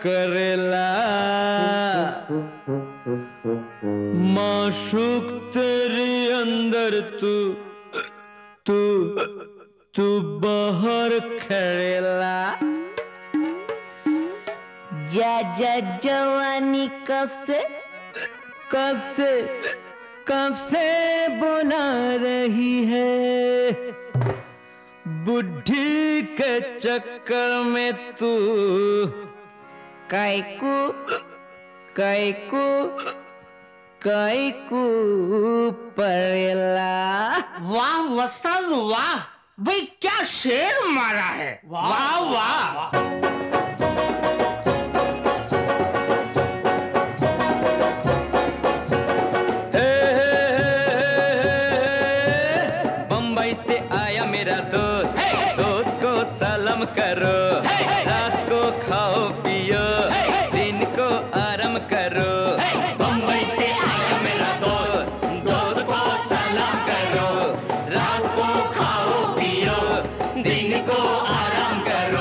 करेला। माशूक तेरे अंदर तू बाहर खड़ेला। जा जवानी कब से बुला रही है। बुढ़ी के चक्कर में तू कैकू पड़ेला। वाह वस्ताद वाह, भाई क्या शेर मारा है। वाह वाह। बम्बई से आया मेरा दोस्त, दोस्त को सलाम करो। रात को खाओ पियो, दिन को आराम करो। बम्बई से आया मेरा दोस्त, दोस्त को सलाम करो। रात को खाओ पियो, दिन को आराम करो।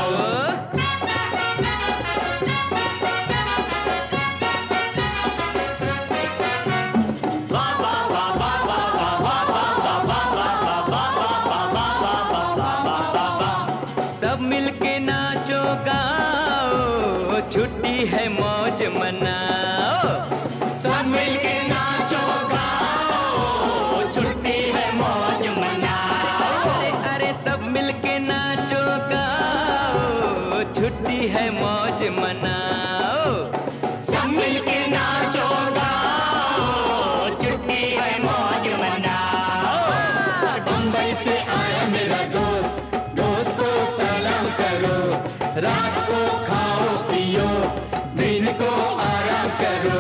सब मिलके नाचो गाओ, छुट्टी है मौज मनाओ। सब मिलके नाचो गाओ, छुट्टी है मौज मनाओ। अरे सब मिलके नाचो गाओ, छुट्टी है मौज मनाओ। सब मिलके नाचो गाओ, छुट्टी है मौज मनाओ। बम्बई से आया मेरा दोस्त, दोस्त को सलाम करो। रात को खाओ पियो, दिन को आराम करो।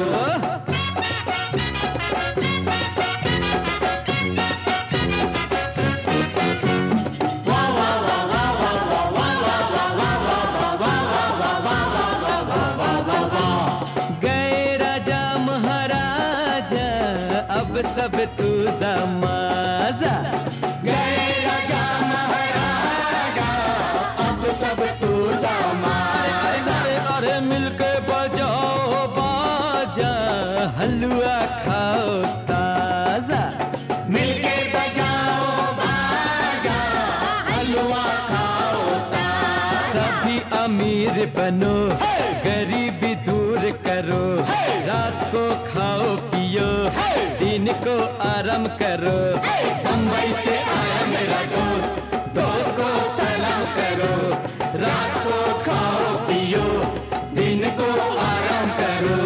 गए राजा महाराजा, अब सब तू जमाजा। गए राजा महाराजा, अब सब तू जमाजा। अरे मिलके बजाओ बाजा, हलवा खाओ ताजा। मिलके बजाओ बाजा, हलवा खाओ ताजा। सभी अमीर बनो, गरीबी दूर करो। रात को खाओ पियो, दिन को आराम करो। बम्बई से आया मेरा दोस्त, दोस्त को सलाम करो। रात को खाओ पियो, दिन को आराम करो।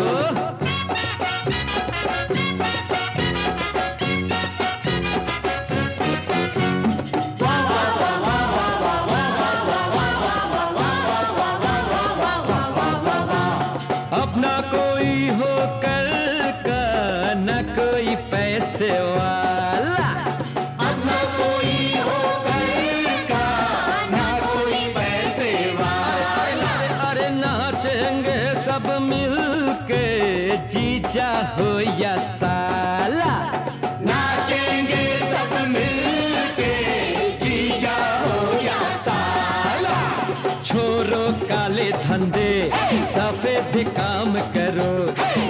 अपना कोई हो कल का, न कोई पैसे वाला। अपना कोई हो कल का, न कोई पैसे वाला। अरे नाचेंगे सब मिलके, जीजा हो या साला। नाचेंगे सब मिलके, जीजा हो या साला। छोरो काले धंधे, सफेद काम करो।